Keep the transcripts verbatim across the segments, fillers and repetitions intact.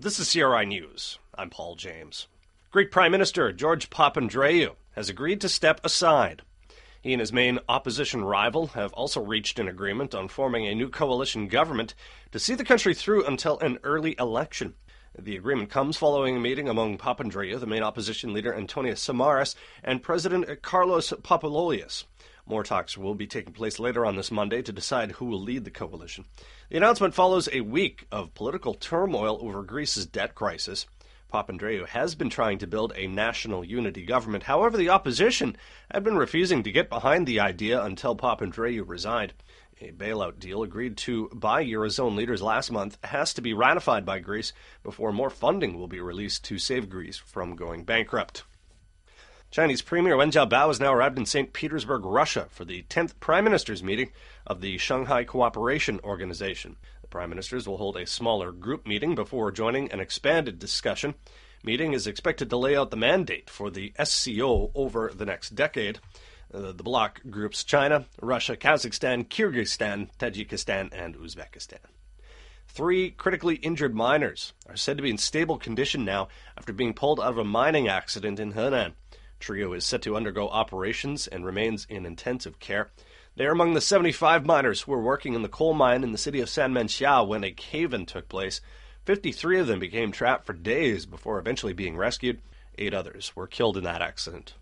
This is C R I News. I'm Paul James. Greek Prime Minister George Papandreou has agreed to step aside. He and his main opposition rival have also reached an agreement on forming a new coalition government to see the country through until an early election. The agreement comes following a meeting among Papandreou, the main opposition leader Antonios Samaras, and President Carlos Papoulias. More talks will be taking place later on this Monday to decide who will lead the coalition. The announcement follows a week of political turmoil over Greece's debt crisis. Papandreou has been trying to build a national unity government. However, the opposition had been refusing to get behind the idea until Papandreou resigned. A bailout deal agreed to by Eurozone leaders last month has to be ratified by Greece before more funding will be released to save Greece from going bankrupt. Chinese Premier Wen Jiabao has now arrived in Saint Petersburg, Russia, for the tenth Prime Ministers' meeting of the Shanghai Cooperation Organization. The Prime Ministers will hold a smaller group meeting before joining an expanded discussion. Meeting is expected to lay out the mandate for the S C O over the next decade. Uh, the bloc groups China, Russia, Kazakhstan, Kyrgyzstan, Tajikistan, and Uzbekistan. Three critically injured miners are said to be in stable condition now after being pulled out of a mining accident in Henan. Trio is set to undergo operations and remains in intensive care. They are among the seventy-five miners who were working in the coal mine in the city of Sanmenxiao when a cave-in took place. fifty-three of them became trapped for days before eventually being rescued. Eight others were killed in that accident.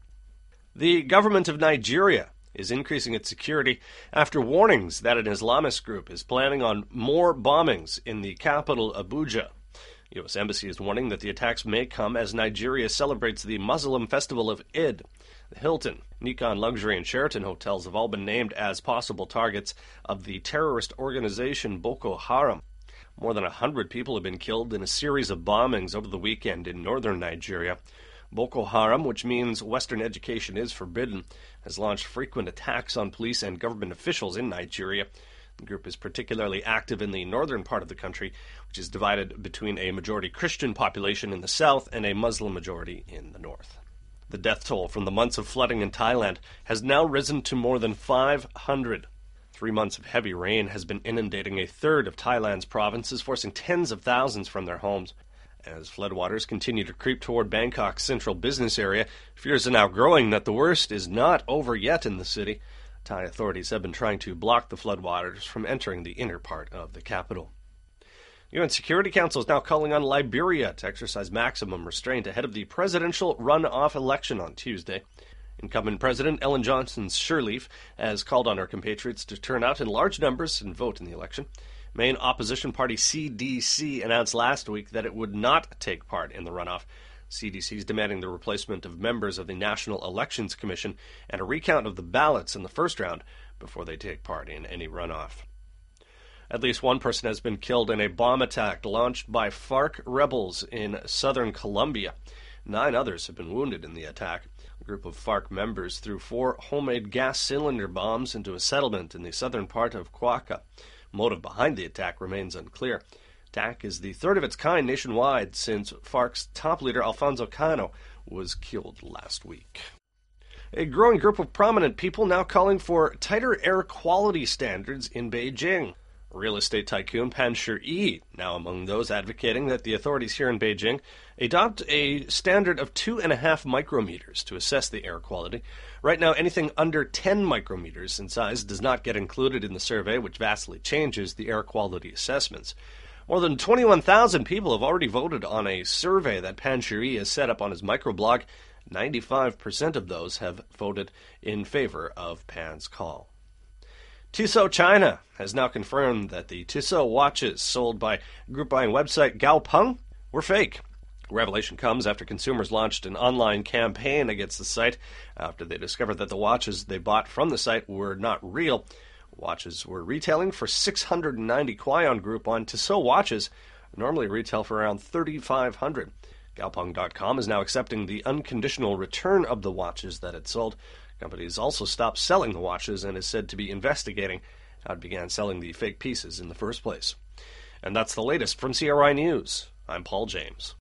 The government of Nigeria is increasing its security after warnings that an Islamist group is planning on more bombings in the capital, Abuja. U S Embassy is warning that the attacks may come as Nigeria celebrates the Muslim festival of Eid. The Hilton, Nikon Luxury, and Sheraton hotels have all been named as possible targets of the terrorist organization Boko Haram. More than one hundred people have been killed in a series of bombings over the weekend in northern Nigeria. Boko Haram, which means Western education is forbidden, has launched frequent attacks on police and government officials in Nigeria. The group is particularly active in the northern part of the country, which is divided between a majority Christian population in the south and a Muslim majority in the north. The death toll from the months of flooding in Thailand has now risen to more than five hundred. Three months of heavy rain has been inundating a third of Thailand's provinces, forcing tens of thousands from their homes. As floodwaters continue to creep toward Bangkok's central business area, fears are now growing that the worst is not over yet in the city. Thai authorities have been trying to block the floodwaters from entering the inner part of the capital. U N Security Council is now calling on Liberia to exercise maximum restraint ahead of the presidential runoff election on Tuesday. Incumbent President Ellen Johnson Sirleaf has called on her compatriots to turn out in large numbers and vote in the election. Main opposition party C D C announced last week that it would not take part in the runoff. C D C is demanding the replacement of members of the National Elections Commission and a recount of the ballots in the first round before they take part in any runoff. At least one person has been killed in a bomb attack launched by FARC rebels in southern Colombia. Nine others have been wounded in the attack. A group of FARC members threw four homemade gas cylinder bombs into a settlement in the southern part of Cuaca. Motive behind the attack remains unclear. Attack is the third of its kind nationwide since FARC's top leader Alfonso Cano was killed last week. A growing group of prominent people now calling for tighter air quality standards in Beijing. Real estate tycoon Pan Shi-yi now among those advocating that the authorities here in Beijing adopt a standard of two and a half micrometers to assess the air quality. Right now, anything under ten micrometers in size does not get included in the survey, which vastly changes the air quality assessments. More than twenty-one thousand people have already voted on a survey that Pan Shi-yi has set up on his microblog. ninety-five percent of those have voted in favor of Pan's call. Tissot China has now confirmed that the Tissot watches sold by group buying website Gaopeng were fake. The revelation comes after consumers launched an online campaign against the site after they discovered that the watches they bought from the site were not real. Watches were retailing for six hundred ninety Kuaiyuan Groupon. Tissot watches normally retail for around thirty-five hundred. Gaopeng dot com is now accepting the unconditional return of the watches that it sold. The company has also stopped selling the watches and is said to be investigating how it began selling the fake pieces in the first place. And that's the latest from C R I News. I'm Paul James.